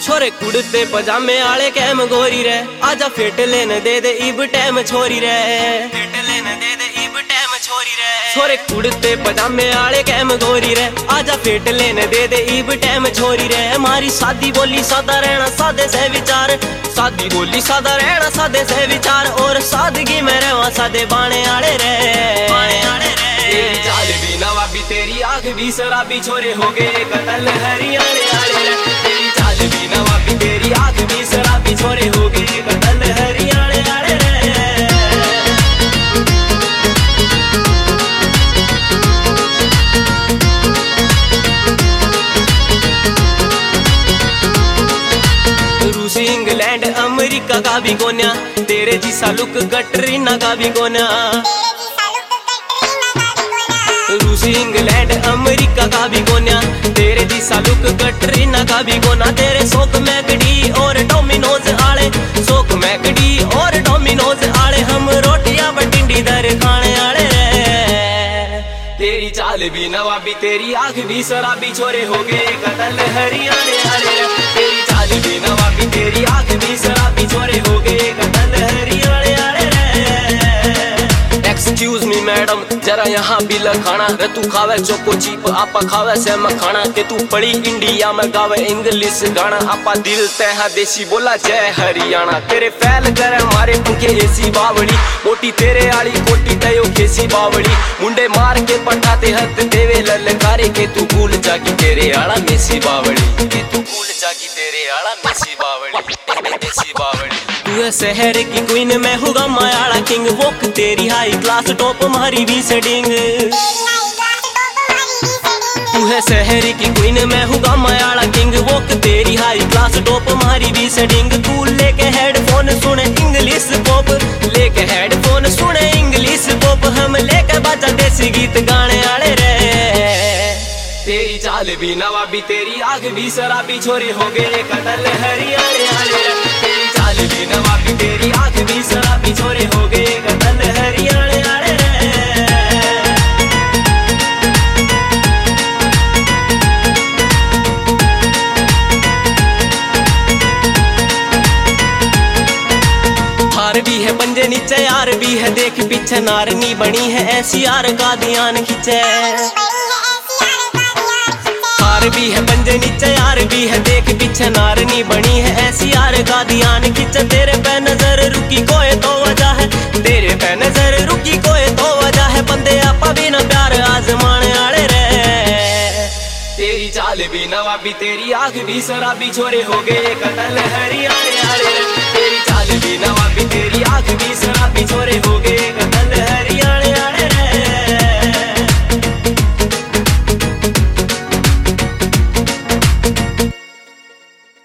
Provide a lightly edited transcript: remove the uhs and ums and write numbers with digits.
छोरे कुड़ते पजामे आले कैम गोरी रे, आजा फेट लेने दे दे इब टैम छोरी रे, फेट लेने दे दे इब टैम छोरी रे। छोरे कुड़ते पजामे आले कैम गोरी रे, आजा फेट लेने दे दे इब टैम छोरी रे। हमारी सादी बोली सादा रहना सादे से विचार, सादी बोली सादा रहना सादे से विचार, और सादगी में रहवा सादे बाणे आले रे, बाणे आले रे। तेरी चाल भी नवाबी तेरी आँख भी शराबी, छोरे हो गए कतल हरियाणे आले रे। तेरी चाल भी नवाबी तेरी आँख भी शराबी, छोरे हो गए कतल हरियाणे आले रे। रूसी इंग्लैंड अमेरिका का भी गोन्या, तेरे जिसा लुक कटरीना का भी गोन्या। रूसी इंग्लैंड अमेरिका का भी गोन्या, तेरे जिसा लुक कटरीना का भी गोना। तेरे सोक मैकडी और डोमिनोज आले, सोक मैकडी और डोमिनोज आले, हम रोटियां बटिंडी दर खाने आले रे। तेरी चाल भी नवाबी तेरी आँख भी शराबी, छोरे हो गए कतल हरियाणे आले रे। तेरी चाल भी नवाबी तेरी आँख भी शराबी, छोरे हो गए कतल हरियाणे आले रे। एक्सक्यूज मी मैडम जरा यहाँ बिल खाना रे, तू खावे चोको चीप आपा खावे से मखाना, के तू पड़ी इंडिया में गावे इंग्लिश गाना, आपा दिल तह देसी बोला जय हरियाणा। तेरे फैल करे मारे पंखे ऐसी बावड़ी, मोटी तेरे आली कोटी तयो कैसी बावड़ी, मुंडे मार के पटाते हद देवे ललकारे, के तू भूल जागी तेरे आला मेसी बावड़ी, के तू भूल जागी तेरे आला मेसी बावड़ी, मेसी बावड़ी। तू है शहर की क्वीन मैं हूँ मायाड़ा किंग, वोक तेरी हाई क्लास टॉप मारी भी सेटिंग। तू है शहर की क्वीन मैं हूँ मायाड़ा किंग, वोक तेरी हाई क्लास टॉप मारी भी सेटिंग। तू लेके हेडफोन सुने इंग्लिश पॉप, लेके हेडफोन सुने इंग्लिश पॉप, हम लेके बाजा देसी गीत गाने आले रे। तेरी चाल भी नवाबी तेरी आँख भी शराबी, छोरे हो गए कतल हरियाणे आले रे। तेरी चाल भी नवाबी तेरी आँख भी शराबी, छोरे हो गए कतल हरियाणे आले रे। हार भी है पंजे नीचे यार भी है, देख पीछे नारनी बनी है ऐसी यार का ध्यान खींचे। हार भी है पंजे नीचे यार भी है, देख पीछे नारनी बनी है ऐसी यार का ध्यान खींचे। तेरे पे नजर रुकी कोई तो वजह है, तेरे पे नजर रुकी कोई तो वजह है, बंदे आपा भी ना प्यार आजमाने आले रे। तेरी चाल भी नवाबी तेरी आँख भी शराबी, छोरे हो गए कतल हरियाणे आले रे। तेरी चाल भी नवाबी तेरी आँख भी